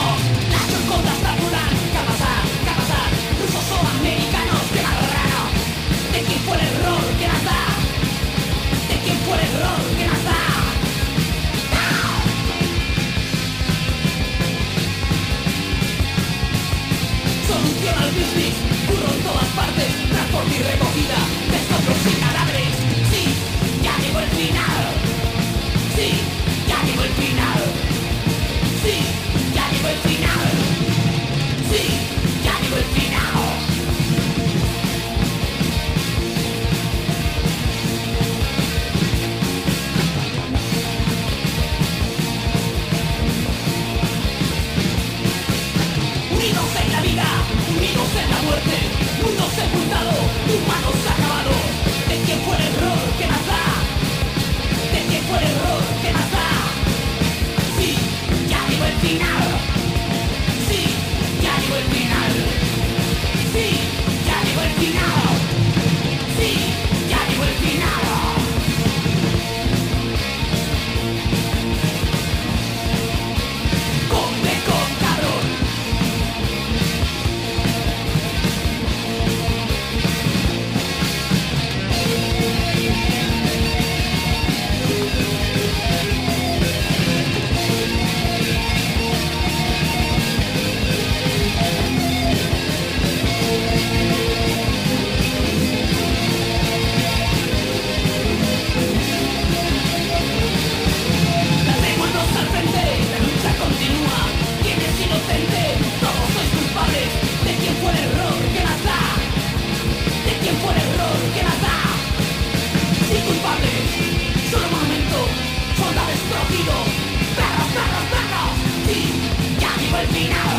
Las chocotas traturan. ¿Qué pasa? ¿Qué pasa? Rusos o americanos, qué más raro. ¿De quién fue el error? ¿Qué más da? ¿De quién fue el error? ¿Qué más da? Solución al business, curro en todas partes, transporte y recogida de escombros y cadáveres. Sí, ya llegó el final. Sí, ya llegó el final. Sí, ya llegó el final. Sí, ya llegó el final. Unidos en la vida, unidos en la muerte, mundo sepultado, humanos acabados. ¿De quién fue el error? ¿Qué más da? ¿De quién fue el error? ¿Qué más da? Sí, ya llegó el final. Sí, ya llegó el final. Sí, ya llegó el final. Sí, ya llegó el final. Come con cabrón. Dejémonos al frente, la lucha continúa. ¿Quién es inocente? Todos sois culpables. ¿De quién fue el error? ¿Qué más da? ¿De quién fue el error? ¿Qué más da? Sí, culpables. Solo monumento. Soldado escogido. Perros, perros, perros. Sí, ya llegó el final.